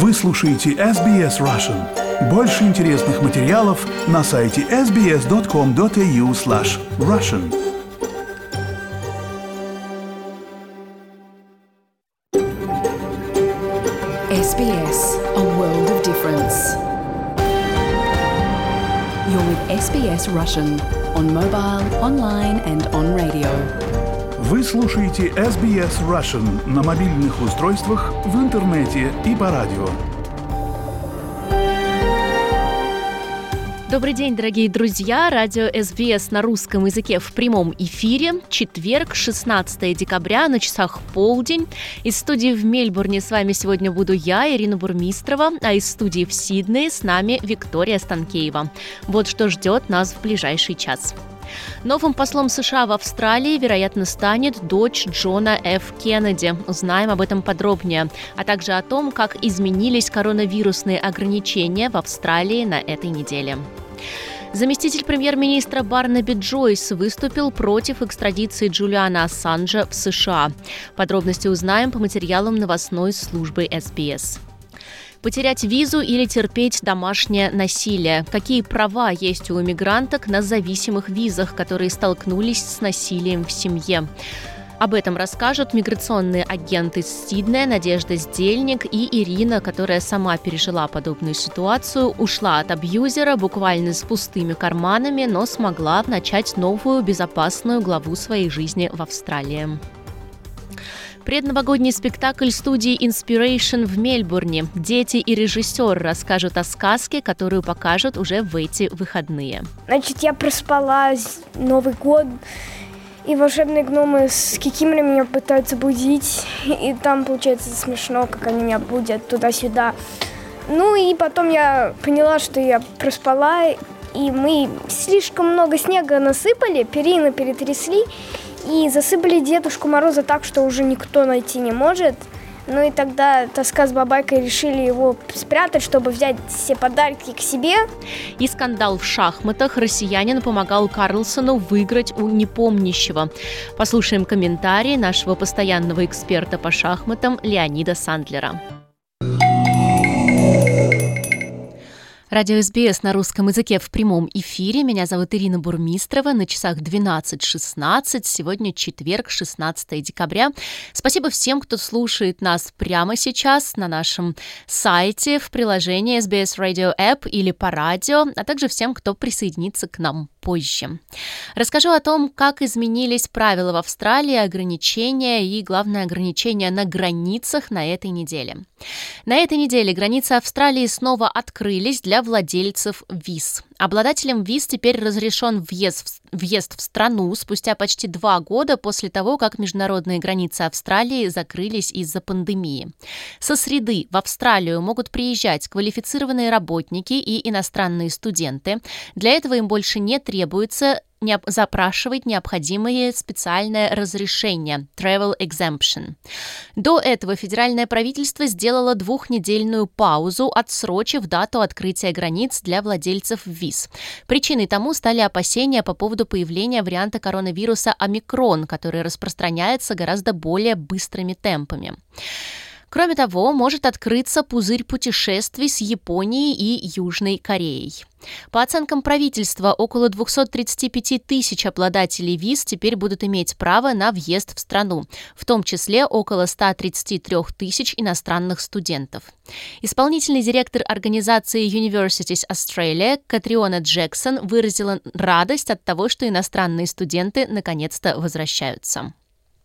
Вы слушаете SBS Russian. Больше интересных материалов на сайте sbs.com.au/russian. SBS, a world of difference. You're with SBS Russian on mobile, online and on radio. Вы слушаете SBS Russian на мобильных устройствах, в интернете и по радио. Добрый день, дорогие друзья! Радио SBS на русском языке в прямом эфире. Четверг, 16 декабря, на часах полдень. Из студии в Мельбурне с вами сегодня буду я, Ирина Бурмистрова, а из студии в Сиднее с нами Виктория Станкеева. Вот что ждет нас в ближайший час. Новым послом США в Австралии, вероятно, станет дочь Джона Ф. Кеннеди. Узнаем об этом подробнее, а также о том, как изменились коронавирусные ограничения в Австралии на этой неделе. Заместитель премьер-министра Барнаби Джойс выступил против экстрадиции Джулиана Ассанжа в США. Подробности узнаем по материалам новостной службы SBS. Потерять визу или терпеть домашнее насилие? Какие права есть у иммигранток на зависимых визах, которые столкнулись с насилием в семье? Об этом расскажут миграционные агенты из Сиднея Надежда Здельник и Ирина, которая сама пережила подобную ситуацию, ушла от абьюзера буквально с пустыми карманами, но смогла начать новую безопасную главу своей жизни в Австралии. Предновогодний спектакль студии Inspiration в Мельбурне. Дети и режиссер расскажут о сказке, которую покажут уже в эти выходные. Значит, я проспалась Новый год, и волшебные гномы с кикиморой меня пытаются будить. И там получается смешно, как они меня будят туда-сюда. Ну и потом я поняла, что я проспала, и мы слишком много снега насыпали, перины перетрясли. И засыпали Дедушку Мороза так, что уже никто найти не может. Ну и тогда тоска с бабайкой решили его спрятать, чтобы взять все подарки к себе. И скандал в шахматах. Россиянин помогал Карлсону выиграть у непомнящего. Послушаем комментарии нашего постоянного эксперта по шахматам Леонида Сандлера. Радио СБС на русском языке в прямом эфире. Меня зовут Ирина Бурмистрова. На часах 12:16. Сегодня четверг, 16 декабря. Спасибо всем, кто слушает нас прямо сейчас на нашем сайте, в приложении SBS Radio App или по радио, а также всем, кто присоединится к нам позже. Расскажу о том, как изменились правила в Австралии, ограничения и, главное, ограничения на границах на этой неделе. На этой неделе границы Австралии снова открылись для владельцев виз. Обладателям виз теперь разрешен въезд в страну спустя почти 2 года после того, как международные границы Австралии закрылись из-за пандемии. Со среды в Австралию могут приезжать квалифицированные работники и иностранные студенты. Для этого им больше не требуется запрашивать необходимые специальное разрешение Travel Exemption. До этого федеральное правительство сделало 2-недельную паузу, отсрочив дату открытия границ для владельцев виз. Причиной тому стали опасения по поводу появления варианта коронавируса омикрон, который распространяется гораздо более быстрыми темпами. Кроме того, может открыться пузырь путешествий с Японией и Южной Кореей. По оценкам правительства, около 235 тысяч обладателей виз теперь будут иметь право на въезд в страну, в том числе около 133 тысяч иностранных студентов. Исполнительный директор организации Universities Australia Катриона Джексон выразила радость от того, что иностранные студенты наконец-то возвращаются.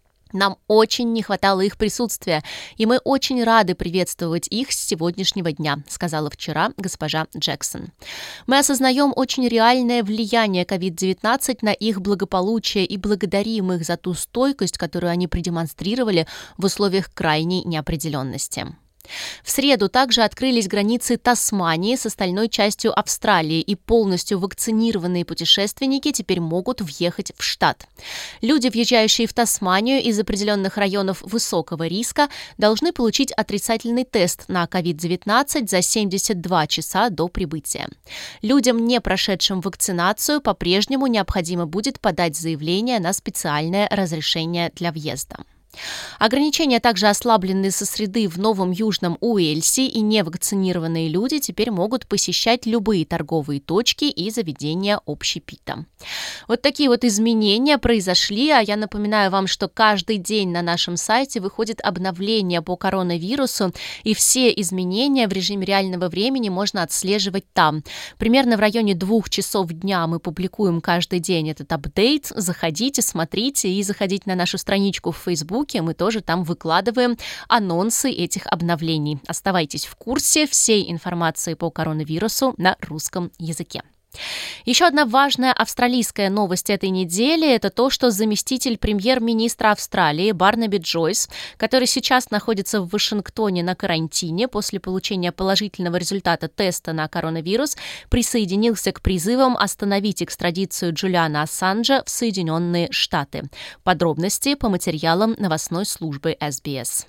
Нам очень не хватало их присутствия, и мы очень рады приветствовать их с сегодняшнего дня, сказала вчера госпожа Джексон. Мы осознаем очень реальное влияние COVID-19 на их благополучие и благодарим их за ту стойкость, которую они продемонстрировали в условиях крайней неопределенности. В среду также открылись границы Тасмании с остальной частью Австралии, и полностью вакцинированные путешественники теперь могут въехать в штат. Люди, въезжающие в Тасманию из определенных районов высокого риска, должны получить отрицательный тест на COVID-19 за 72 часа до прибытия. Людям, не прошедшим вакцинацию, по-прежнему необходимо будет подать заявление на специальное разрешение для въезда. Ограничения также ослаблены со среды в Новом Южном Уэльсе, и невакцинированные люди теперь могут посещать любые торговые точки и заведения общепита. Вот такие вот изменения произошли, а я напоминаю вам, что каждый день на нашем сайте выходит обновление по коронавирусу, и все изменения в режиме реального времени можно отслеживать там. Примерно в районе 2 часов дня мы публикуем каждый день этот апдейт. Заходите, смотрите и заходите на нашу страничку в Фейсбуке. Мы тоже там выкладываем анонсы этих обновлений. Оставайтесь в курсе всей информации по коронавирусу на русском языке. Еще одна важная австралийская новость этой недели – это то, что заместитель премьер-министра Австралии Барнаби Джойс, который сейчас находится в Вашингтоне на карантине после получения положительного результата теста на коронавирус, присоединился к призывам остановить экстрадицию Джулиана Ассанжа в Соединенные Штаты. Подробности по материалам новостной службы SBS.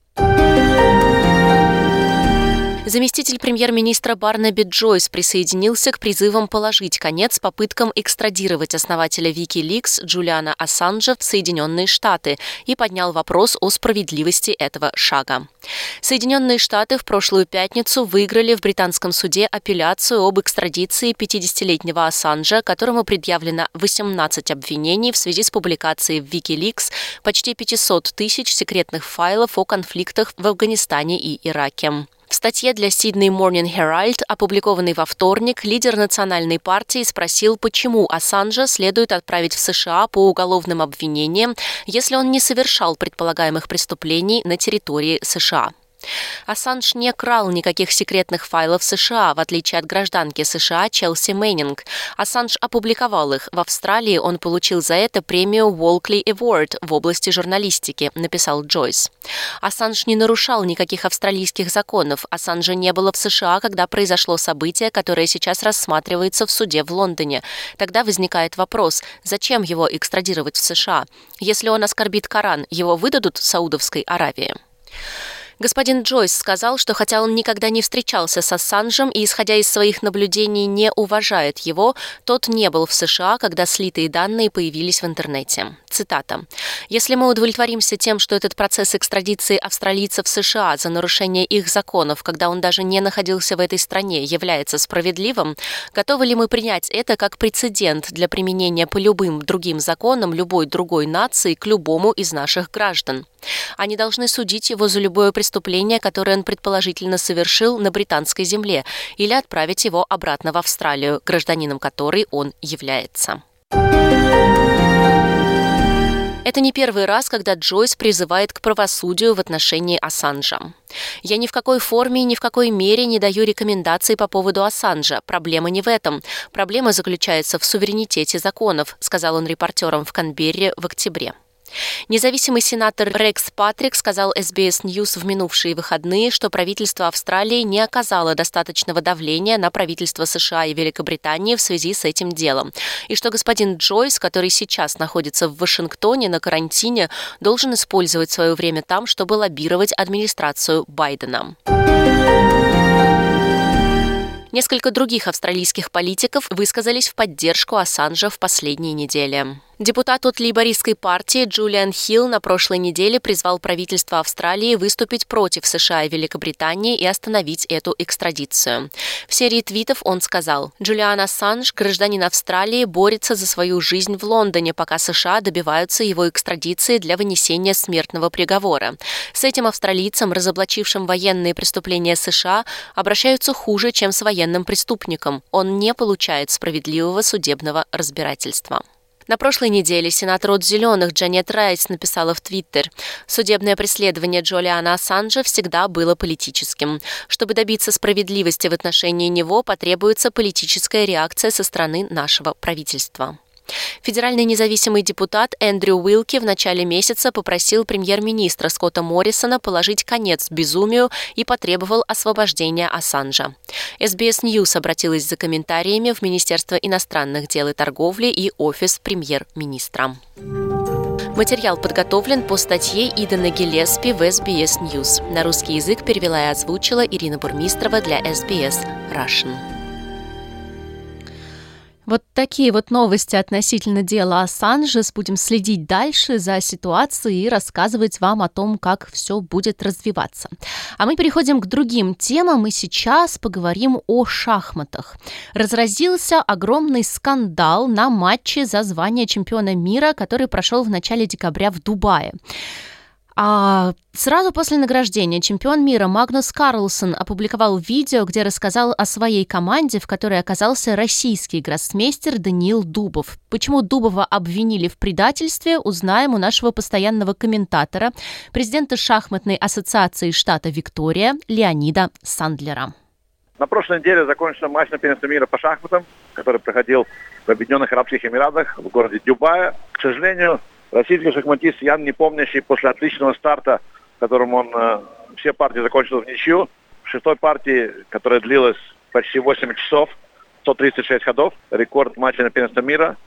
Заместитель премьер-министра Барнаби Джойс присоединился к призывам положить конец попыткам экстрадировать основателя WikiLeaks Джулиана Ассанжа в Соединенные Штаты и поднял вопрос о справедливости этого шага. Соединенные Штаты в прошлую пятницу выиграли в британском суде апелляцию об экстрадиции 50-летнего Ассанжа, которому предъявлено 18 обвинений в связи с публикацией в WikiLeaks почти 500 тысяч секретных файлов о конфликтах в Афганистане и Ираке. В статье для Sydney Morning Herald, опубликованной во вторник, лидер национальной партии спросил, почему Ассанжа следует отправить в США по уголовным обвинениям, если он не совершал предполагаемых преступлений на территории США. Ассанж не крал никаких секретных файлов США, в отличие от гражданки США Челси Мэннинг. Ассанж опубликовал их. В Австралии он получил за это премию Walkley Award в области журналистики, написал Джойс. Ассанж не нарушал никаких австралийских законов. Ассанжа не было в США, когда произошло событие, которое сейчас рассматривается в суде в Лондоне. Тогда возникает вопрос, зачем его экстрадировать в США? Если он оскорбит Коран, его выдадут Саудовской Аравии? Господин Джойс сказал, что хотя он никогда не встречался с Ассанжем и, исходя из своих наблюдений, не уважает его, тот не был в США, когда слитые данные появились в интернете. Цитата. «Если мы удовлетворимся тем, что этот процесс экстрадиции австралийцев в США за нарушение их законов, когда он даже не находился в этой стране, является справедливым, готовы ли мы принять это как прецедент для применения по любым другим законам любой другой нации к любому из наших граждан? Они должны судить его за любое преступление, которое он предположительно совершил на британской земле, или отправить его обратно в Австралию, гражданином которой он является». Это не первый раз, когда Джойс призывает к правосудию в отношении Ассанжа. «Я ни в какой форме и ни в какой мере не даю рекомендаций по поводу Ассанжа. Проблема не в этом. Проблема заключается в суверенитете законов», сказал он репортерам в Канберре в октябре. Независимый сенатор Рекс Патрик сказал SBS News в минувшие выходные, что правительство Австралии не оказало достаточного давления на правительство США и Великобритании в связи с этим делом, и что господин Джойс, который сейчас находится в Вашингтоне на карантине, должен использовать свое время там, чтобы лоббировать администрацию Байдена. Несколько других австралийских политиков высказались в поддержку Ассанжа в последние недели. Депутат от лейбористской партии Джулиан Хилл на прошлой неделе призвал правительство Австралии выступить против США и Великобритании и остановить эту экстрадицию. В серии твитов он сказал: «Джулиан Ассанж, гражданин Австралии, борется за свою жизнь в Лондоне, пока США добиваются его экстрадиции для вынесения смертного приговора. С этим австралийцем, разоблачившим военные преступления США, обращаются хуже, чем с военным преступником. Он не получает справедливого судебного разбирательства». На прошлой неделе сенатор от «Зеленых» Джанет Райс написала в Твиттер: «Судебное преследование Джулиана Ассанжа всегда было политическим. Чтобы добиться справедливости в отношении него, потребуется политическая реакция со стороны нашего правительства». Федеральный независимый депутат Эндрю Уилки в начале месяца попросил премьер-министра Скотта Моррисона положить конец безумию и потребовал освобождения Ассанжа. SBS News обратилась за комментариями в Министерство иностранных дел и торговли и офис премьер-министра. Материал подготовлен по статье Идена Гиллеспи в SBS News. На русский язык перевела и озвучила Ирина Бурмистрова для SBS Russian. Вот такие вот новости относительно дела Ассанжа. Будем следить дальше за ситуацией и рассказывать вам о том, как все будет развиваться. А мы переходим к другим темам, и сейчас поговорим о шахматах. Разразился огромный скандал на матче за звание чемпиона мира, который прошел в начале декабря в Дубае. А сразу после награждения чемпион мира Магнус Карлсен опубликовал видео, где рассказал о своей команде, в которой оказался российский гроссмейстер Даниил Дубов. Почему Дубова обвинили в предательстве, узнаем у нашего постоянного комментатора, президента шахматной ассоциации штата Виктория Леонида Сандлера. На прошлой неделе закончился матч на первенстве мира по шахматам, который проходил в Объединенных Арабских Эмиратах в городе Дубае. К сожалению, российский шахматист Ян Непомнящий после отличного старта, в котором он все партии закончил в ничью, в шестой партии, которая длилась почти 8 часов, 136 ходов, рекорд матча на первенстве мира,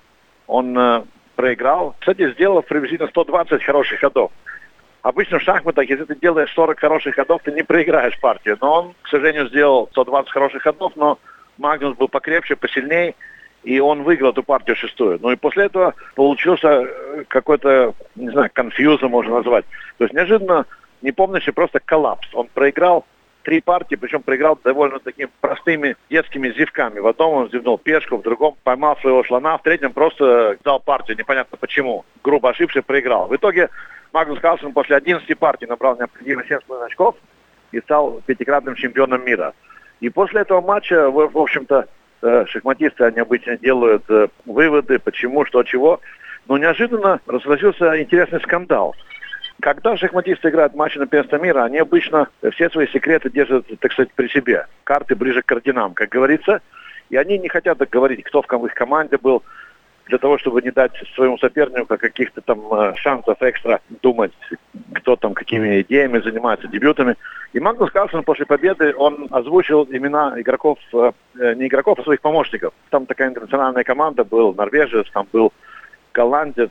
он проиграл. Кстати, сделал приблизительно 120 хороших ходов. Обычно в шахматах, если ты делаешь 40 хороших ходов, ты не проиграешь партию. Но он, к сожалению, сделал 120 хороших ходов, но Магнус был покрепче, посильней, и он выиграл эту партию шестую. Ну и после этого получился какой-то, не знаю, конфьюза можно назвать. То есть неожиданно Непомнящий просто коллапс. Он проиграл 3 партии, причем проиграл довольно такими простыми детскими зевками. В одном он зевнул пешку, в другом поймал своего слона, в третьем просто дал партию, непонятно почему. Грубо ошибся, проиграл. В итоге Магнус Карлсен после 11 партий набрал необходимые 7,5 очков и стал 5-кратным чемпионом мира. И после этого матча, в общем-то, шахматисты, они обычно делают выводы, почему, что, чего. Но неожиданно разразился интересный скандал. Когда шахматисты играют матчи на первенство мира, они обычно все свои секреты держат, так сказать, при себе. Карты ближе к орденам, как говорится. И они не хотят говорить, кто в их команде был, для того, чтобы не дать своему сопернику каких-то там шансов экстра думать, кто там какими идеями занимается, дебютами. И Магнус Карлсен после победы, он озвучил имена игроков, не игроков, а своих помощников. Там такая интернациональная команда, был норвежец, там был голландец,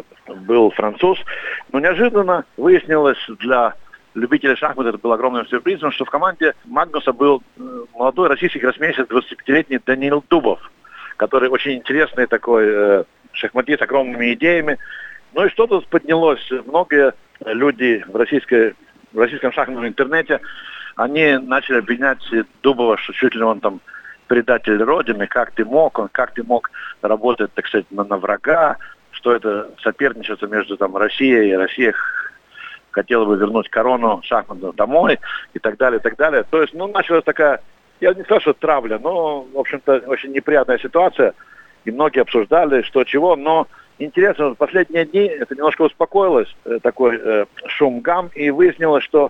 был француз. Но неожиданно выяснилось для любителей шахмат, это был огромным сюрпризом, что в команде Магнуса был молодой российский гроссмейстер, 25-летний Даниил Дубов, который очень интересный такой шахматист с огромными идеями. Ну и что тут поднялось? Многие люди в российском шахматном интернете, они начали обвинять Дубова, что чуть ли он там предатель Родины, как ты мог работать, так сказать, на врага, что это соперничество между там Россией, и Россия хотела бы вернуть корону шахматную домой и так далее, и так далее. То есть, началась такая, я не скажу, что травля, но, в общем-то, очень неприятная ситуация, и многие обсуждали, что чего, но интересно, в последние дни это немножко успокоилось, такой шум-гам, и выяснилось, что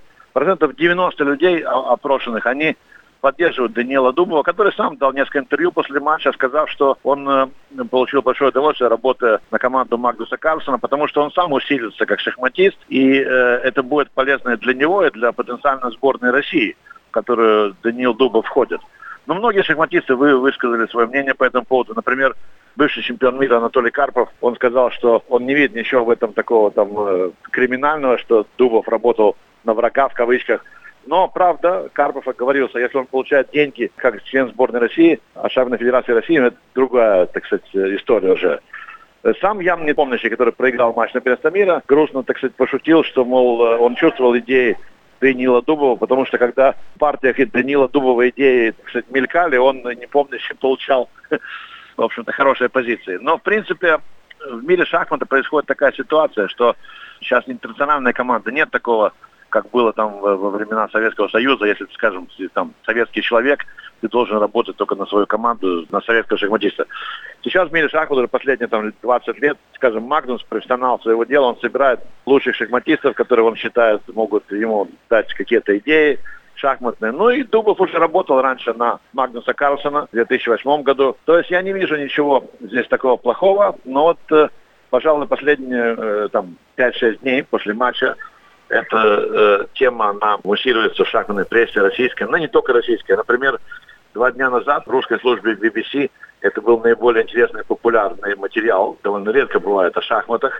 90% людей опрошенных, они поддерживают Даниила Дубова, который сам дал несколько интервью после матча, сказав, что он получил большое удовольствие, работая на команду Магнуса Карлсена, потому что он сам усилится как шахматист, и это будет полезно для него и для потенциальной сборной России, в которую Даниил Дубов входит. Но многие шахматисты высказали свое мнение по этому поводу. Например, бывший чемпион мира Анатолий Карпов, он сказал, что он не видит ничего в этом такого там криминального, что Дубов работал на врага в кавычках. Но, правда, Карпов оговорился, если он получает деньги как член сборной России, а Шахматной Федерации России, это другая, так сказать, история уже. Сам Ян Непомнящий, который проиграл матч на первенство мира, грустно, так сказать, пошутил, что, мол, он чувствовал идеи Даниила Дубова, потому что когда в партиях Даниила Дубова идеи, так сказать, мелькали, он Непомнящий получал, в общем-то, хорошие позиции. Но, в принципе, в мире шахмата происходит такая ситуация, что сейчас интернациональная команда, нет такого, как было там во времена Советского Союза, если, скажем, там советский человек, ты должен работать только на свою команду, на советского шахматиста. Сейчас в мире шахмата уже последние там 20 лет, скажем, Магнус, профессионал своего дела, он собирает лучших шахматистов, которые он считает могут ему дать какие-то идеи шахматные. Ну и Дубов уже работал раньше на Магнуса Карлсена в 2008 году. То есть я не вижу ничего здесь такого плохого, но вот, пожалуй, последние там 5-6 дней после матча эта тема, она муссируется в шахматной прессе российской, но не только российской. Например, 2 дня назад в русской службе BBC это был наиболее интересный, популярный материал, довольно редко бывает о шахматах,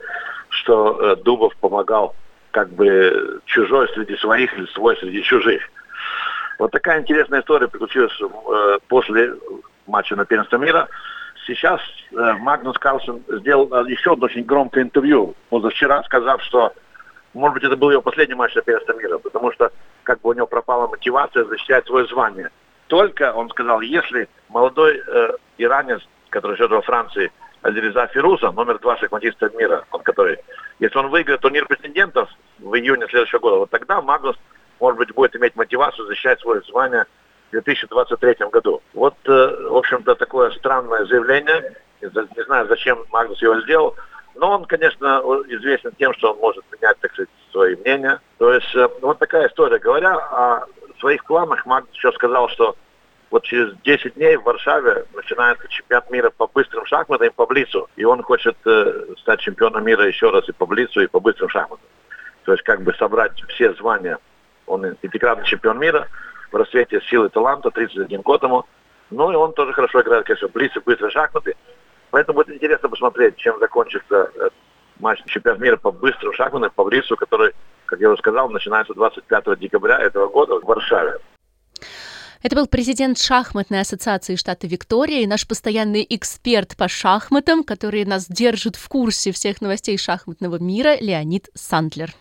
что Дубов помогал как бы чужой среди своих или свой среди чужих. Вот такая интересная история приключилась после матча на первенство мира. Сейчас Магнус Карлсен сделал еще одно очень громкое интервью позавчера, сказав, что, может быть, это был его последний матч на первенство мира, потому что как бы у него пропала мотивация защищать свое звание. Только, он сказал, если молодой иранец, который живет во Франции, Алиреза Фируза, номер 2 шахматиста мира, если он выиграет турнир претендентов в июне следующего года, вот тогда Магнус, может быть, будет иметь мотивацию защищать свое звание в 2023 году. Вот, в общем-то, такое странное заявление. Не знаю, зачем Магнус его сделал. Но он, конечно, известен тем, что он может менять, так сказать, свои мнения. То есть, вот такая история. Говоря о своих планах, Магнус еще сказал, что вот через 10 дней в Варшаве начинается чемпионат мира по быстрым шахматам и по блицу. И он хочет стать чемпионом мира еще раз и по блицу, и по быстрым шахматам. То есть, как бы собрать все звания. Он и пятикратный чемпион мира в рассвете силы и таланта, 31 год ему. Ну и он тоже хорошо играет, конечно, в блиц и быстрые шахматы. Поэтому будет интересно посмотреть, чем закончится матч чемпионата мира по быстрым шахматам, по блицу, который, как я уже сказал, начинается 25 декабря этого года в Варшаве. Это был президент шахматной ассоциации штата Виктория и наш постоянный эксперт по шахматам, который нас держит в курсе всех новостей шахматного мира, Леонид Сандлер.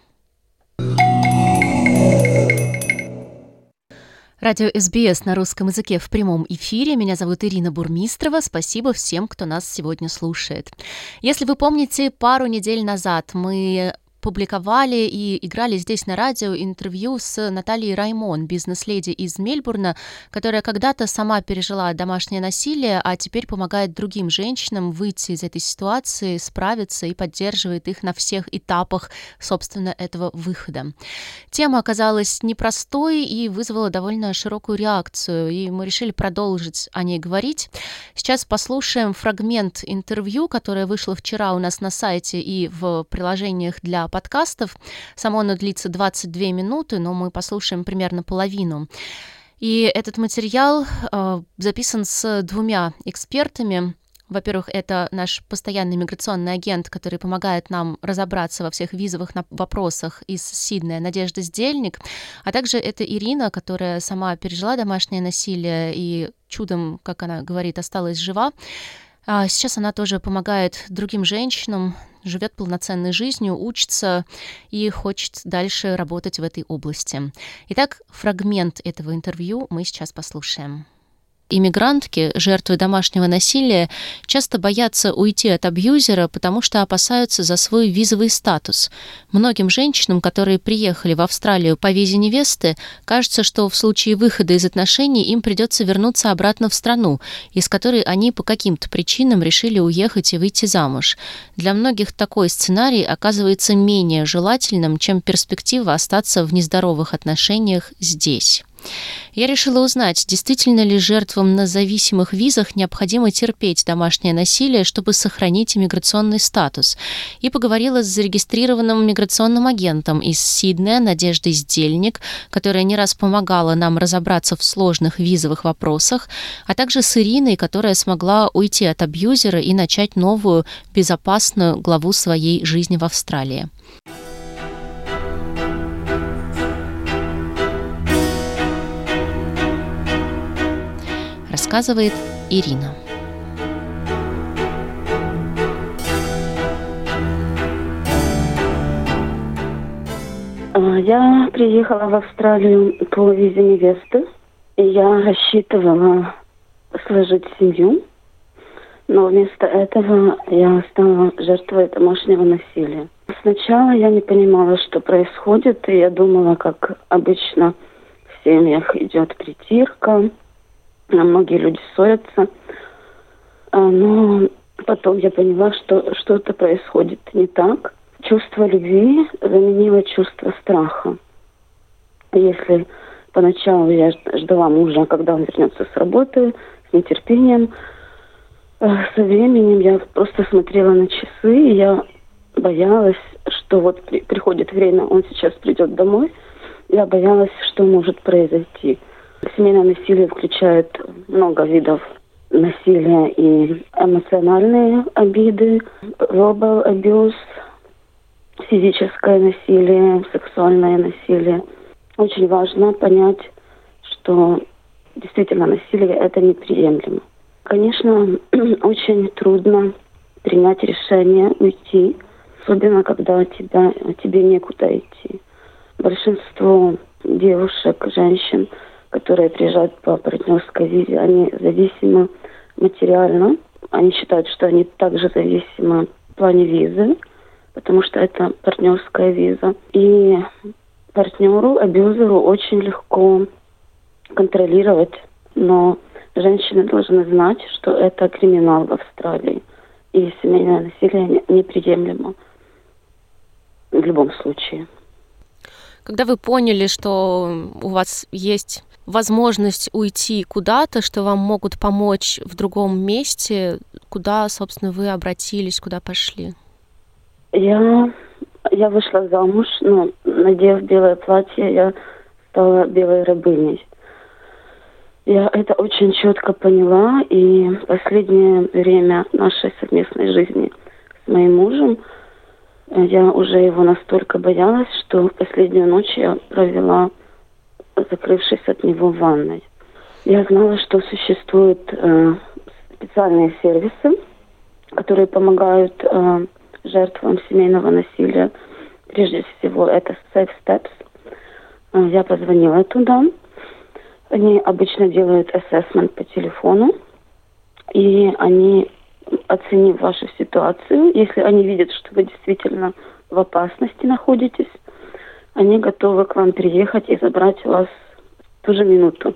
Радио СБС на русском языке в прямом эфире. Меня зовут Ирина Бурмистрова. Спасибо всем, кто нас сегодня слушает. Если вы помните, пару недель назад мы публиковали и играли здесь на радио интервью с Натальей Раймон, бизнес-леди из Мельбурна, которая когда-то сама пережила домашнее насилие, а теперь помогает другим женщинам выйти из этой ситуации, справиться и поддерживает их на всех этапах, собственно, этого выхода. Тема оказалась непростой и вызвала довольно широкую реакцию, и мы решили продолжить о ней говорить. Сейчас послушаем фрагмент интервью, которое вышло вчера у нас на сайте и в приложениях для подкастов. Само оно длится 22 минуты, но мы послушаем примерно половину. И этот материал записан с двумя экспертами. Во-первых, это наш постоянный миграционный агент, который помогает нам разобраться во всех визовых вопросах из Сиднея, Надежда Сдельник, а также это Ирина, которая сама пережила домашнее насилие и чудом, как она говорит, осталась жива. Сейчас она тоже помогает другим женщинам, живет полноценной жизнью, учится и хочет дальше работать в этой области. Итак, фрагмент этого интервью мы сейчас послушаем. Иммигрантки, жертвы домашнего насилия, часто боятся уйти от абьюзера, потому что опасаются за свой визовый статус. Многим женщинам, которые приехали в Австралию по визе невесты, кажется, что в случае выхода из отношений им придется вернуться обратно в страну, из которой они по каким-то причинам решили уехать и выйти замуж. Для многих такой сценарий оказывается менее желательным, чем перспектива остаться в нездоровых отношениях здесь. Я решила узнать, действительно ли жертвам на зависимых визах необходимо терпеть домашнее насилие, чтобы сохранить иммиграционный статус, и поговорила с зарегистрированным миграционным агентом из Сиднея Надеждой Сдельник, которая не раз помогала нам разобраться в сложных визовых вопросах, а также с Ириной, которая смогла уйти от абьюзера и начать новую, безопасную главу своей жизни в Австралии. Рассказывает Ирина. Я приехала в Австралию по визе невесты, и я рассчитывала сложить семью, но вместо этого я стала жертвой домашнего насилия. Сначала я не понимала, что происходит, и я думала, как обычно в семьях идет притирка, многие люди ссорятся, но потом я поняла, что что-то происходит не так. Чувство любви заменило чувство страха. Если поначалу я ждала мужа, когда он вернется с работы, с нетерпением, со временем я просто смотрела на часы, и я боялась, что вот приходит время, он сейчас придет домой. Я боялась, что может произойти. Семейное насилие включает много видов насилия и эмоциональные обиды, verbal abuse, физическое насилие, сексуальное насилие. Очень важно понять, что действительно насилие – это неприемлемо. Конечно, очень трудно принять решение уйти, особенно когда тебе некуда идти. Большинство девушек, женщин, которые приезжают по партнерской визе, они зависимы материально. Они считают, что они также зависимы в плане визы, потому что это партнерская виза. И партнеру, абьюзеру очень легко контролировать, но женщины должны знать, что это криминал в Австралии. И семейное насилие неприемлемо в любом случае. Когда вы поняли, что у вас есть возможность уйти куда-то, что вам могут помочь в другом месте, куда, собственно, вы обратились, куда пошли? Я вышла замуж, надев белое платье, я стала белой рабыней. Я это очень четко поняла, и в последнее время нашей совместной жизни с моим мужем я уже его настолько боялась, что в последнюю ночь я провела, закрывшись от него в ванной. Я знала, что существуют специальные сервисы, которые помогают жертвам семейного насилия. Прежде всего, это Safe Steps. Я позвонила туда. Они обычно делают ассессмент по телефону, и они, оценив вашу ситуацию, если они видят, что вы действительно в опасности находитесь, они готовы к вам приехать и забрать вас в ту же минуту.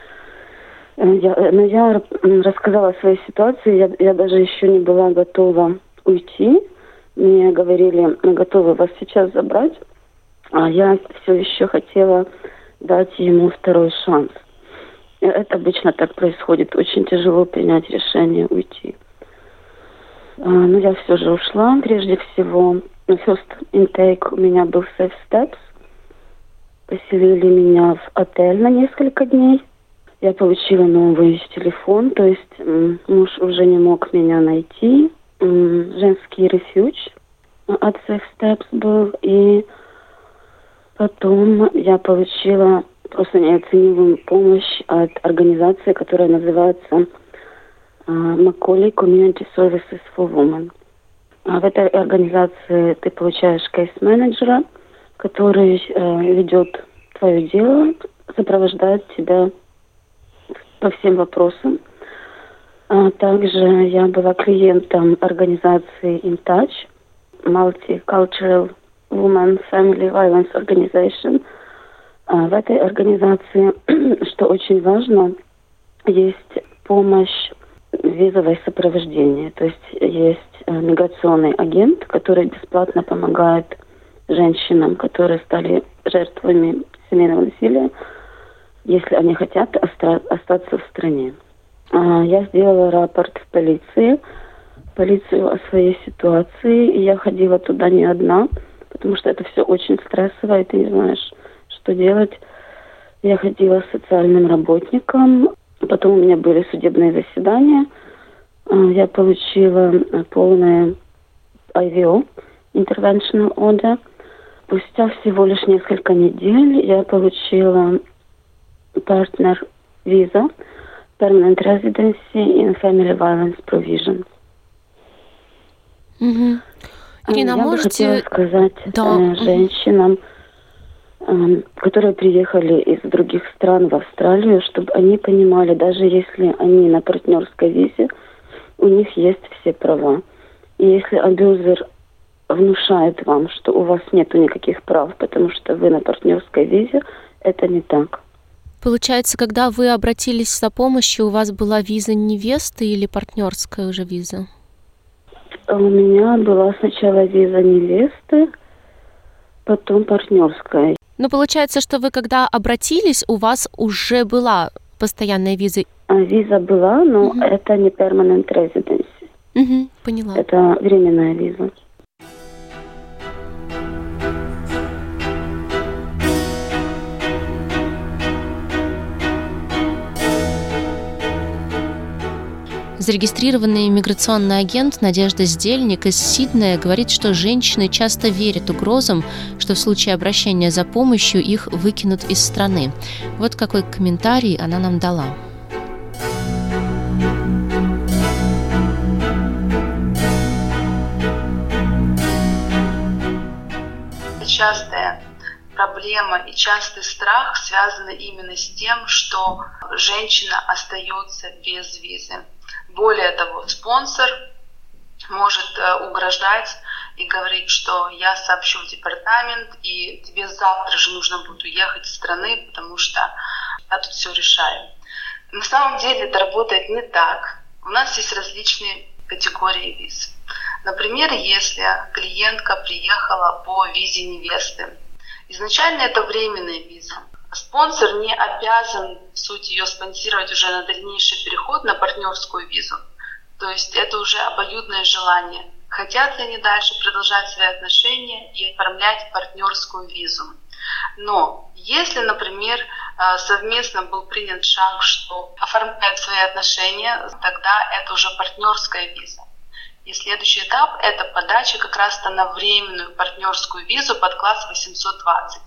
Я рассказала о своей ситуации, я даже еще не была готова уйти. Мне говорили, мы готовы вас сейчас забрать, а я все еще хотела дать ему второй шанс. Это обычно так происходит. Очень тяжело принять решение уйти. Но я все же ушла. Прежде всего, first intake у меня был Safe Steps. Поселили меня в отель на несколько дней. Я получила новый телефон, то есть муж уже не мог меня найти. Женский рефьюдж от Safe Steps был. И потом я получила просто неоценимую помощь от организации, которая называется Macaulay Community Services for Women. В этой организации ты получаешь кейс-менеджера, который ведет твое дело, сопровождает тебя по всем вопросам. Также я была клиентом организации In Touch, Multicultural Women Family Violence Organization. В этой организации, что очень важно, есть помощь визовое сопровождение. То есть есть миграционный агент, который бесплатно помогает женщинам, которые стали жертвами семейного насилия, если они хотят остаться в стране. Я сделала рапорт в полицию о своей ситуации, и я ходила туда не одна, потому что это все очень стрессово, и ты не знаешь, что делать. Я ходила с социальным работником, потом у меня были судебные заседания. Я получила полное IVO, Interventional Order. Спустя всего лишь несколько недель я получила партнер виза, Permanent Residency in Family Violence Provisions. Угу. Ирина, я можете... бы хотела сказать женщинам, которые приехали из других стран в Австралию, чтобы они понимали, даже если они на партнерской визе, у них есть все права. И если абьюзер внушает вам, что у вас нет никаких прав, потому что вы на партнерской визе, это не так. Получается, когда вы обратились за помощью, у вас была виза невесты или партнерская уже виза? У меня была сначала виза невесты, потом партнерская. Но получается, что вы когда обратились, у вас уже была постоянная виза? Виза была, но это не permanent residency. Поняла. Это временная виза. Зарегистрированный миграционный агент Надежда Здельник из Сиднея говорит, что женщины часто верят угрозам, что в случае обращения за помощью их выкинут из страны. Вот какой комментарий она нам дала. частая проблема и частый страх связаны именно с тем, что женщина остается без визы. Более того, спонсор может угрожать и говорить, что я сообщу в департамент, и тебе завтра же нужно будет уехать из страны, потому что я тут все решаю. На самом деле это работает не так. У нас есть различные категории виз. Например, если клиентка приехала по визе невесты, изначально это временная виза. Спонсор не обязан, в сути, ее спонсировать уже на дальнейший переход на партнерскую визу. То есть это уже обоюдное желание. Хотят ли они дальше продолжать свои отношения и оформлять партнерскую визу. Но если, например, совместно был принят шаг, что оформляют свои отношения, тогда это уже партнерская виза. И следующий этап – это подача как раз-то на временную партнерскую визу под класс 820.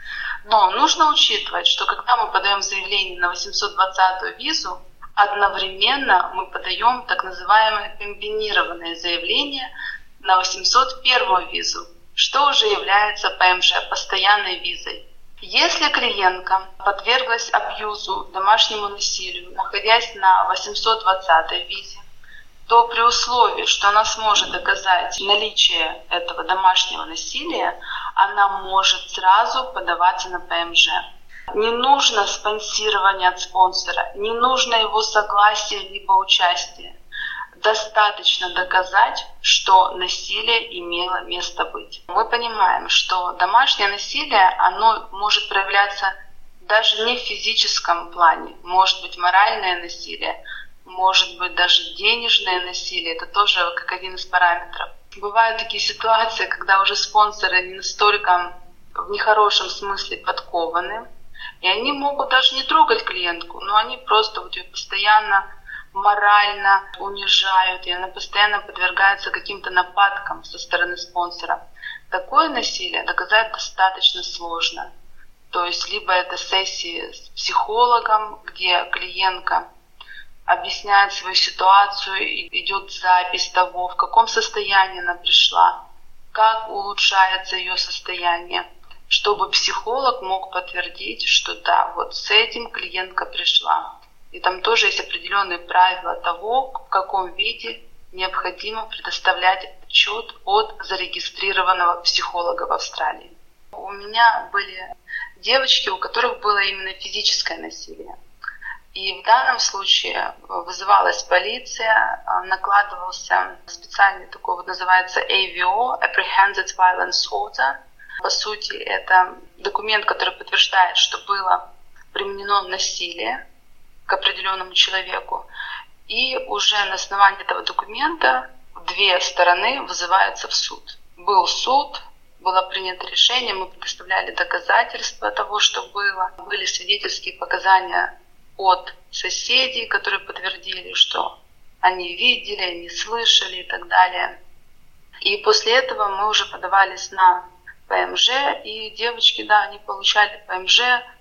Но нужно учитывать, что когда мы подаем заявление на 820-ю визу, одновременно мы подаем так называемое комбинированное заявление на 801-ю визу, что уже является ПМЖ, постоянной визой. Если клиентка подверглась абьюзу, домашнему насилию, находясь на 820-й визе, то при условии, что она сможет доказать наличие этого домашнего насилия, она может сразу подаваться на ПМЖ. Не нужно спонсирование от спонсора, не нужно его согласие либо участие. Достаточно доказать, что насилие имело место быть. Мы понимаем, что домашнее насилие, оно может проявляться даже не в физическом плане, может быть моральное насилие, может быть даже денежное насилие, это тоже как один из параметров. Бывают такие ситуации, когда уже спонсоры не настолько в нехорошем смысле подкованы, и они могут даже не трогать клиентку, но они просто вот ее постоянно морально унижают, и она постоянно подвергается каким-то нападкам со стороны спонсора. Такое насилие доказать достаточно сложно. То есть либо это сессии с психологом, где клиентка объясняет свою ситуацию, и идет запись того, в каком состоянии она пришла, как улучшается ее состояние, чтобы психолог мог подтвердить, что да, вот с этим клиентка пришла. И там тоже есть определенные правила того, в каком виде необходимо предоставлять отчет от зарегистрированного психолога в Австралии. У меня были девочки, у которых было именно физическое насилие. И в данном случае вызывалась полиция, накладывался специальный такой вот называется AVO, Apprehended Violence Order. По сути, это документ, который подтверждает, что было применено насилие к определенному человеку. И уже на основании этого документа две стороны вызываются в суд. Был суд, было принято решение, мы предоставляли доказательства того, что было. Были свидетельские показания от соседей, которые подтвердили, что они видели, они слышали и так далее. И после этого мы уже подавались на ПМЖ, и девочки, да, они получали ПМЖ,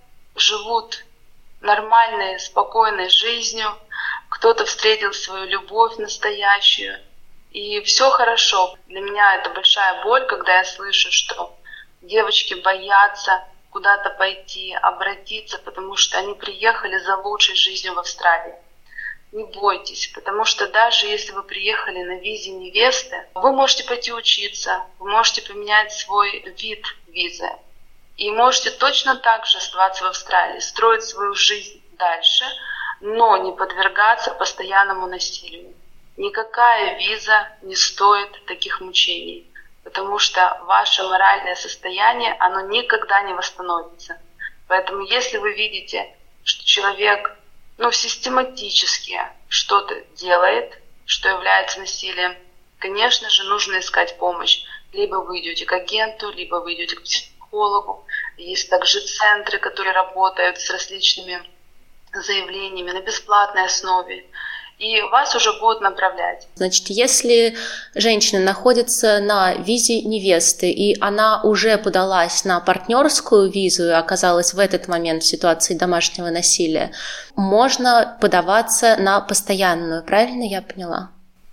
живут нормальной, спокойной жизнью. Кто-то встретил свою любовь настоящую, и все хорошо. Для меня это большая боль, когда я слышу, что девочки боятся куда-то пойти, обратиться, потому что они приехали за лучшей жизнью в Австралии. Не бойтесь, потому что даже если вы приехали на визе невесты, вы можете пойти учиться, вы можете поменять свой вид визы и можете точно так же оставаться в Австралии, строить свою жизнь дальше, но не подвергаться постоянному насилию. Никакая виза не стоит таких мучений, потому что ваше моральное состояние, оно никогда не восстановится. Поэтому если вы видите, что человек систематически что-то делает, что является насилием, конечно же, нужно искать помощь. Либо вы идете к агенту, либо вы идете к психологу. Есть также центры, которые работают с различными заявлениями на бесплатной основе. И вас уже будут направлять. Значит, если женщина находится на визе невесты, и она уже подалась на партнерскую визу и оказалась в этот момент в ситуации домашнего насилия, можно подаваться на постоянную, правильно я поняла?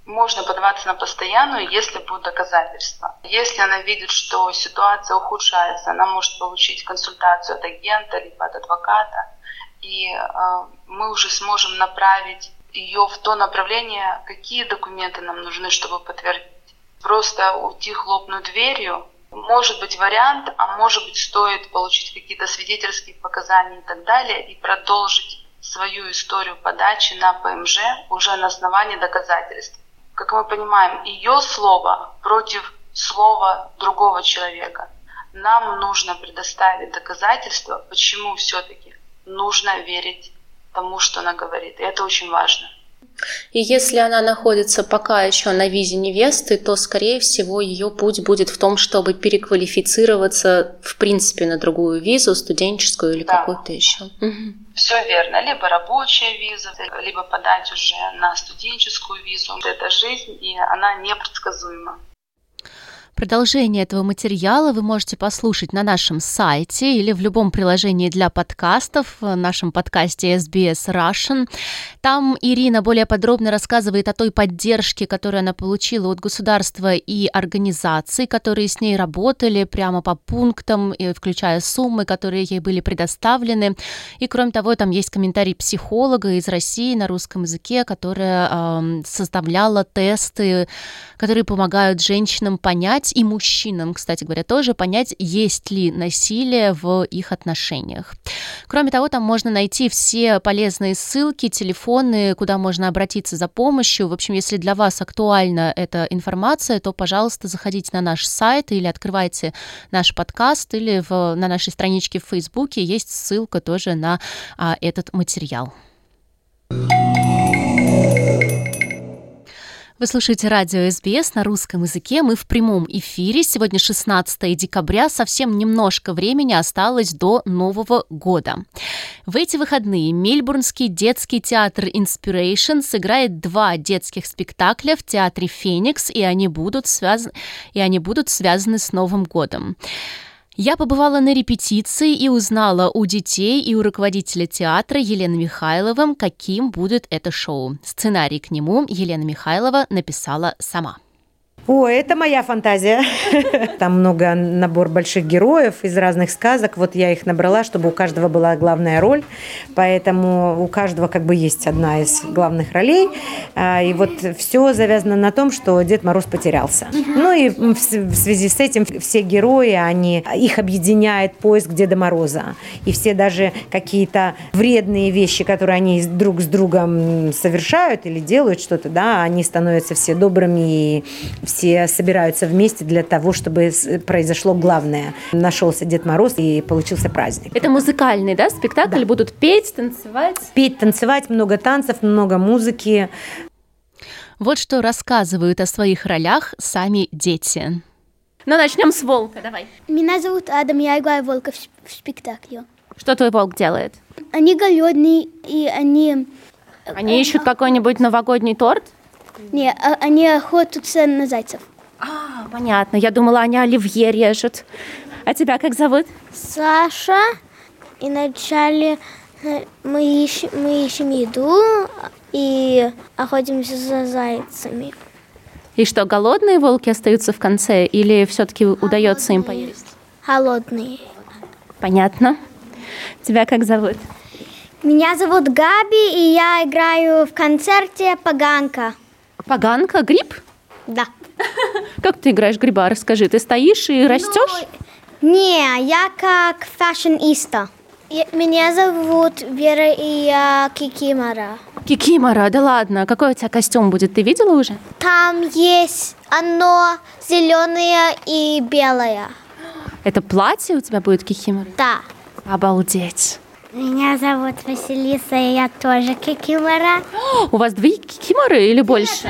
можно подаваться на постоянную, если будут доказательства. Если она видит, что ситуация ухудшается, она может получить консультацию от агента либо от адвоката, и мы уже сможем направить ее в то направление, какие документы нам нужны, чтобы подтвердить. Просто уйти хлопнуть дверью может быть вариант, а может быть стоит получить какие-то свидетельские показания и так далее и продолжить свою историю подачи на ПМЖ уже на основании доказательств. Как мы понимаем, ее слово против слова другого человека. Нам нужно предоставить доказательства, почему все-таки нужно верить тому, что она говорит. И это очень важно. И если она находится пока еще на визе невесты, то, скорее всего, ее путь будет в том, чтобы переквалифицироваться, в принципе, на другую визу, студенческую или какую-то еще. Все верно. Либо рабочая виза, либо подать уже на студенческую визу. Это жизнь, и она непредсказуема. Продолжение этого материала вы можете послушать на нашем сайте или в любом приложении для подкастов, в нашем подкасте SBS Russian. Там Ирина более подробно рассказывает о той поддержке, которую она получила от государства и организаций, которые с ней работали прямо по пунктам, включая суммы, которые ей были предоставлены. И кроме того, там есть комментарий психолога из России на русском языке, которая составляла тесты, которые помогают женщинам понять, и мужчинам, кстати говоря, тоже понять, есть ли насилие в их отношениях. Кроме того, там можно найти все полезные ссылки, телефоны, куда можно обратиться за помощью. В общем, если для вас актуальна эта информация, то, пожалуйста, заходите на наш сайт или открывайте наш подкаст, или на нашей страничке в Фейсбуке есть ссылка тоже на этот материал. Вы слушаете радио СБС на русском языке. Мы в прямом эфире. Сегодня 16 декабря. Совсем немножко времени осталось до Нового года. В эти выходные Мельбурнский детский театр Inspiration сыграет 2 детских спектакля в театре Феникс, и они будут связаны с Новым годом. Я побывала на репетиции и узнала у детей и у руководителя театра Елены Михайловой, каким будет это шоу. Сценарий к нему Елена Михайлова написала сама. О, это моя фантазия. Там набор больших героев из разных сказок. Вот я их набрала, чтобы у каждого была главная роль. Поэтому у каждого как бы есть одна из главных ролей. И вот все завязано на том, что Дед Мороз потерялся. Ну и в связи с этим все герои, их объединяет поиск Деда Мороза. И все даже какие-то вредные вещи, которые они друг с другом совершают или делают что-то, да, они становятся все добрыми и все собираются вместе для того, чтобы произошло главное. Нашелся Дед Мороз и получился праздник. Это музыкальный, да, спектакль? Да. Будут петь, танцевать? Петь, танцевать, много танцев, много музыки. Вот что рассказывают о своих ролях сами дети. Ну, начнем с волка, давай. Меня зовут Адам, я играю волка в спектакле. Что твой волк делает? Они голодные, и они... Они ищут какой-нибудь новогодний торт? Не, они охотятся на зайцев. Понятно. Я думала, они оливье режут. А тебя как зовут? Саша. И вначале мы ищем еду и охотимся за зайцами. И что, голодные волки остаются в конце или все-таки удается им поесть? Голодные. Понятно. Тебя как зовут? Меня зовут Габи, и я играю в концерте «Поганка». Поганка? Гриб? Да. Как ты играешь гриба? Расскажи, ты стоишь и растешь? Не, я как фэшн-иста. Меня зовут Вера, и я Кикимора. Кикимора, да ладно. Какой у тебя костюм будет? Ты видела уже? Там есть оно зеленое и белое. Это платье у тебя будет Кикимора? Да. Обалдеть. Меня зовут Василиса, и я тоже Кикимора. У вас 2 кикиморы или больше?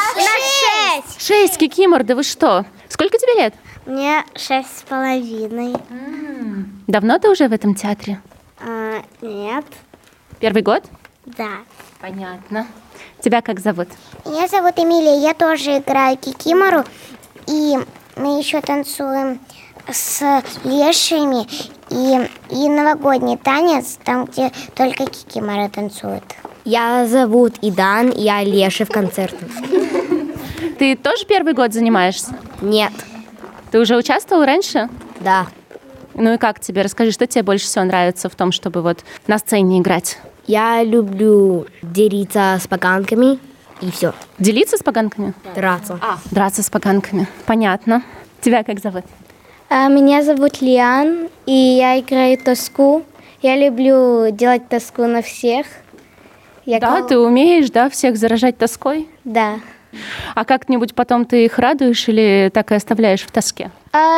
6. 6 кикимор, да вы что? Сколько тебе лет? Мне 6,5. Давно ты уже в этом театре? Нет. Первый год? Да. Понятно. Тебя как зовут? Меня зовут Эмилия, я тоже играю Кикимору. И мы еще танцуем с лешими и новогодний танец, там, где только кикиморы танцуют. Я зовут Идан, я леший в концертах. Ты тоже первый год занимаешься? Нет. Ты уже участвовал раньше? Да. Ну и как тебе? Расскажи, что тебе больше всего нравится в том, чтобы вот на сцене играть? Я люблю делиться с поганками и все. Делиться с поганками? Драться. Драться с поганками. Понятно. Тебя как зовут? Меня зовут Лиан, и я играю тоску. Я люблю делать тоску на всех. Ты умеешь, всех заражать тоской? Да. А как-нибудь потом ты их радуешь или так и оставляешь в тоске?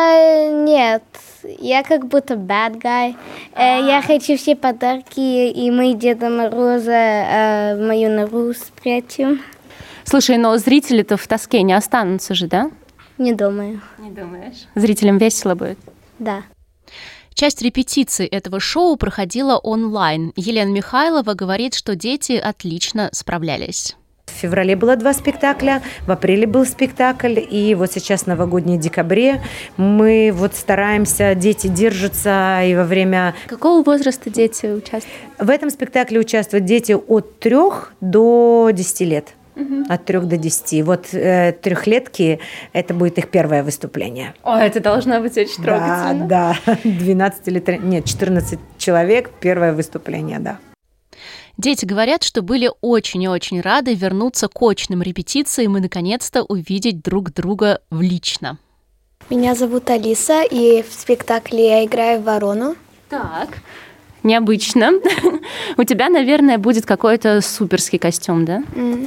Нет, я как будто bad guy. Я хочу все подарки, и мы Деда Мороза мою нору спрячем. Слушай, но зрители-то в тоске не останутся же, да? Не думаю. Не думаешь? Зрителям весело будет? Да. Часть репетиций этого шоу проходила онлайн. Елена Михайлова говорит, что дети отлично справлялись. В феврале было 2 спектакля, в апреле был спектакль, и вот сейчас новогодний декабре. Мы вот стараемся, дети держатся, и во время... Какого возраста дети участвуют? В этом спектакле участвуют дети от 3 до 10 лет. От 3 до 10. Вот трехлетки, это будет их первое выступление. Это должно быть очень трогательно. Да, 12 или 14 человек, первое выступление, да. Дети говорят, что были очень и очень рады вернуться к очным репетициям и наконец-то увидеть друг друга лично. Меня зовут Алиса, и в спектакле я играю ворону. Так, необычно. У тебя, наверное, будет какой-то суперский костюм, да?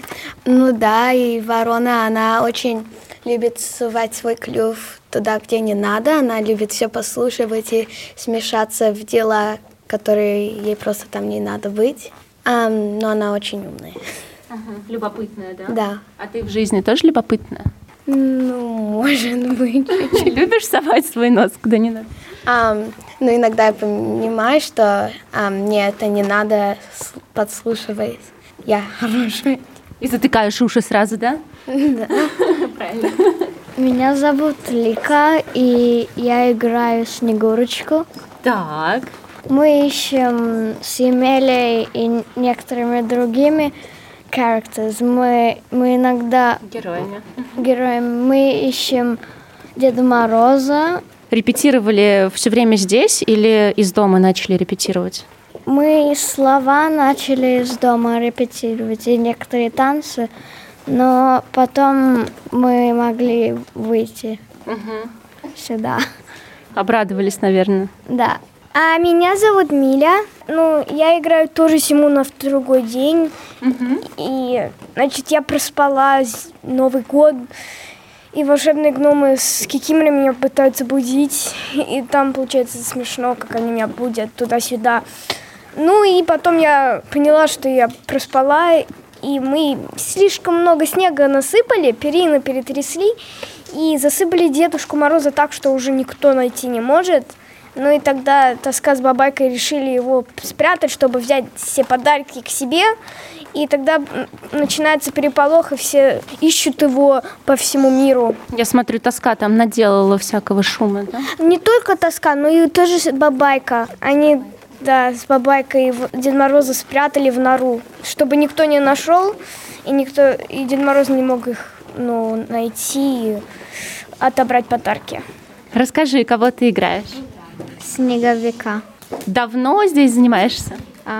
Ну да, и ворона, она очень любит сувать свой клюв туда, где не надо. Она любит все послушивать и смешаться в дела, которые ей просто там не надо быть. Но она очень умная. Любопытная, да? Да. А ты в жизни тоже любопытная? Ну, может быть. Любишь совать свой нос куда не надо? Но иногда я понимаю, что мне это не надо подслушивать. Я хорошая. И затыкаешь уши сразу, да? Да. Правильно. Меня зовут Лика, и я играю Снегурочку. Так. Мы ищем с Емелей и некоторыми другими characters. Мы иногда... Героями. Мы ищем Деда Мороза. Репетировали все время здесь или из дома начали репетировать? Мы слова начали из дома репетировать и некоторые танцы, но потом мы могли выйти сюда. Обрадовались, наверное. Да. А меня зовут Миля. Я играю тоже Симона в другой день. И, я проспала Новый год. И волшебные гномы с кикиморой меня пытаются будить. И там получается смешно, как они меня будят туда-сюда. И потом я поняла, что я проспала. И мы слишком много снега насыпали, перины перетрясли. И засыпали Дедушку Мороза так, что уже никто найти не может. И тогда Тоска с Бабайкой решили его спрятать, чтобы взять все подарки к себе. И тогда начинается переполох, и все ищут его по всему миру. Я смотрю, Тоска там наделала всякого шума, да? Не только Тоска, но и тоже Бабайка. Они, с Бабайкой Дед Мороза спрятали в нору, чтобы никто не нашел, и Дед Мороз не мог их найти и отобрать подарки. Расскажи, кого ты играешь? Снеговика. Давно здесь занимаешься?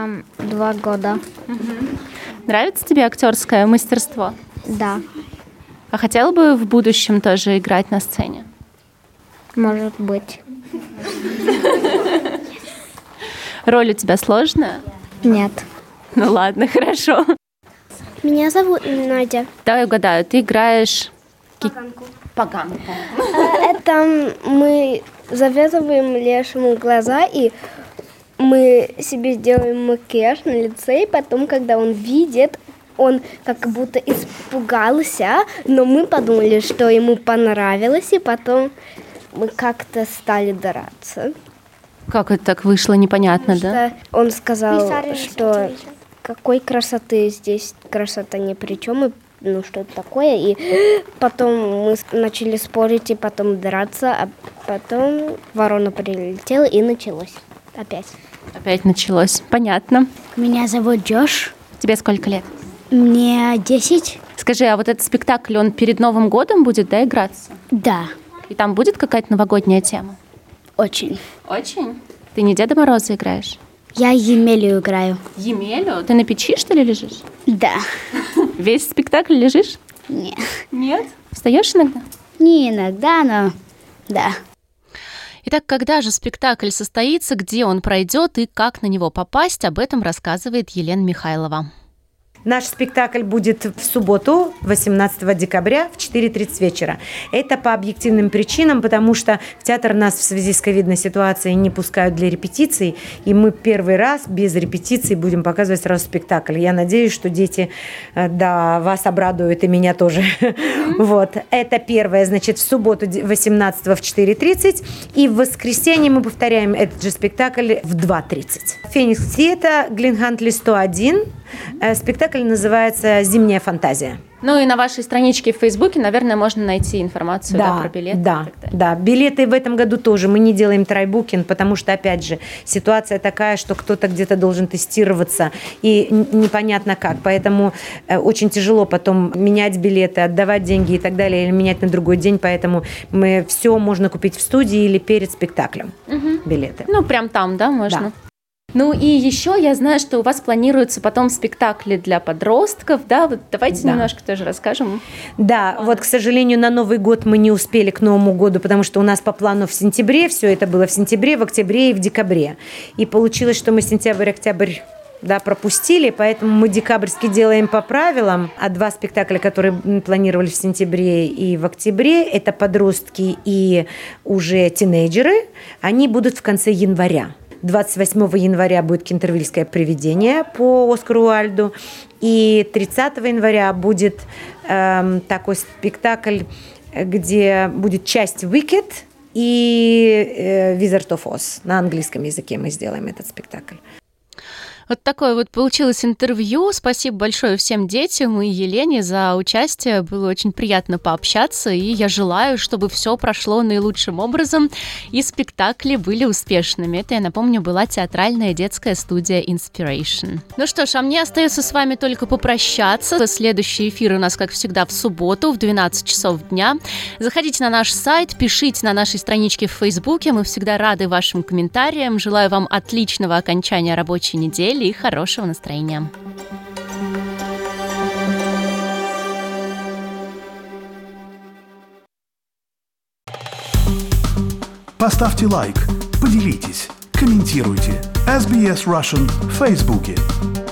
2 года. Нравится тебе актерское мастерство? Да. А хотела бы в будущем тоже играть на сцене? Может быть. Роль у тебя сложная? Нет. Ну ладно, хорошо. Меня зовут Надя. Давай угадаю, ты играешь... Поганку. Это мы завязываем лешему глаза, и мы себе сделаем макияж на лице, и потом, когда он видит, он как будто испугался, но мы подумали, что ему понравилось, и потом мы как-то стали драться. Как это так вышло, непонятно, да? Он сказал, что какой красоты здесь, красота ни при чем, и что-то такое, и потом мы начали спорить, и потом драться, а потом ворона прилетела, и началось опять. Опять началось, понятно. Меня зовут Джош. Тебе сколько лет? Мне 10. Скажи, а вот этот спектакль, он перед Новым годом будет, да, играться? Да, И там будет какая-то новогодняя тема? очень. Очень. Ты не Деда Мороза играешь? Я Емелю играю. Емелю? Ты на печи, что ли, лежишь? Да. Весь спектакль лежишь? Не. Нет. Встаешь иногда? Не иногда, но да. Итак, когда же спектакль состоится, где он пройдет и как на него попасть, об этом рассказывает Елена Михайлова. Наш спектакль будет в субботу, 18 декабря в 4:30 вечера. Это по объективным причинам, потому что в театр нас в связи с ковидной ситуацией не пускают для репетиций, и мы первый раз без репетиций будем показывать сразу спектакль. Я надеюсь, что дети, да, вас обрадуют, и меня тоже. Вот. Это первое, значит, в субботу 18 в 4:30, и в воскресенье мы повторяем этот же спектакль в 2:30. Феникс Theatre, Глинхантли 101. Спектакль называется «Зимняя фантазия». Ну и на вашей страничке в Фейсбуке, наверное, можно найти информацию про билеты. Да. Билеты в этом году тоже. Мы не делаем трайбукинг, потому что, опять же, ситуация такая, что кто-то где-то должен тестироваться, и непонятно как. Поэтому очень тяжело потом менять билеты, отдавать деньги и так далее, или менять на другой день. Поэтому все можно купить в студии или перед спектаклем билеты. Ну, прям там, да, можно? Да. Ну и еще я знаю, что у вас планируются потом спектакли для подростков, да? Вот давайте немножко тоже расскажем. Да, вот, к сожалению, на Новый год мы не успели к Новому году, потому что у нас по плану в сентябре, все это было в сентябре, в октябре и в декабре. И получилось, что мы сентябрь-октябрь пропустили, поэтому мы декабрьский делаем по правилам, а 2 спектакля, которые планировали в сентябре и в октябре, это подростки и уже тинейджеры, они будут в конце января. 28 января будет «Кентервильское привидение» по Оскару Уайльду. И 30 января будет такой спектакль, где будет часть «Wicked» и «Wizard of Oz». На английском языке мы сделаем этот спектакль. Вот такое вот получилось интервью. Спасибо большое всем детям и Елене за участие. Было очень приятно пообщаться, и я желаю, чтобы все прошло наилучшим образом, и спектакли были успешными. Это, я напомню, была театральная детская студия Inspiration. Ну что ж, а мне остается с вами только попрощаться. Следующий эфир у нас, как всегда, в субботу в 12 часов дня. Заходите на наш сайт, пишите на нашей страничке в Фейсбуке. Мы всегда рады вашим комментариям. Желаю вам отличного окончания рабочей недели и хорошего настроения. Поставьте лайк, поделитесь, комментируйте. SBS Russian в Фейсбуке.